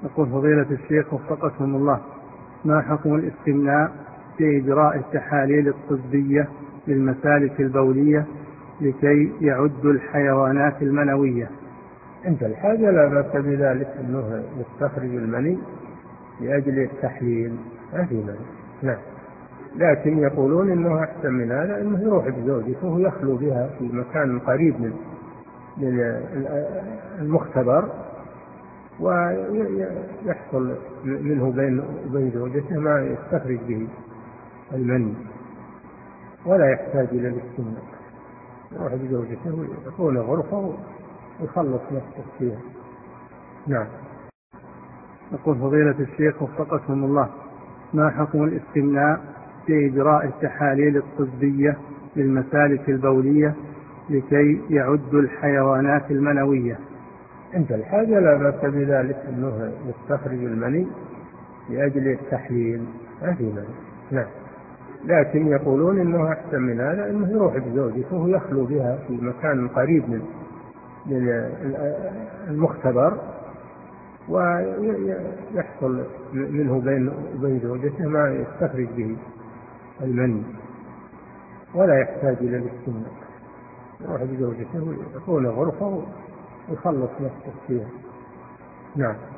يقول فضيلة الشيخ وفقكم الله، ما حكم الاستمناء في إجراء التحاليل الطبية للمسالك البولية لكي يعد الحيوانات المنوية؟ عند الحاجة لا بأس بذلك، أنه يستخرج المني لأجل التحليل ما في مانع. نعم، لكن يقولون أنه أحسن من هذا أنه يروح بزوجته ويخلو بها في مكان قريب من المختبر، ويحصل منه بين زوجته ما يستخرج به المني، ولا يحتاج إلى الاستمناء. يروح بزوجته ويكون غرفة ويخلص نفسه فيها. نعم. يقول فضيلة الشيخ وفقكم الله، ما حكم الاستمناء في إجراء التحاليل الطبية للمسالك البولية لكي يعد الحيوانات المنوية؟ عند الحاجة لا بأس بذلك، أنه يستخرج المني لأجل التحليل ما في مانع. نعم، لكن يقولون أنه أحسن من هذا أنه يروح بزوجته ويخلو بها في مكان قريب من المختبر، ويحصل منه بين زوجته ما يستخرج به المني، ولا يحتاج إلى الاستمناء. يروح بزوجته ويكون غرفة ويخلص نفسه فيها. نعم.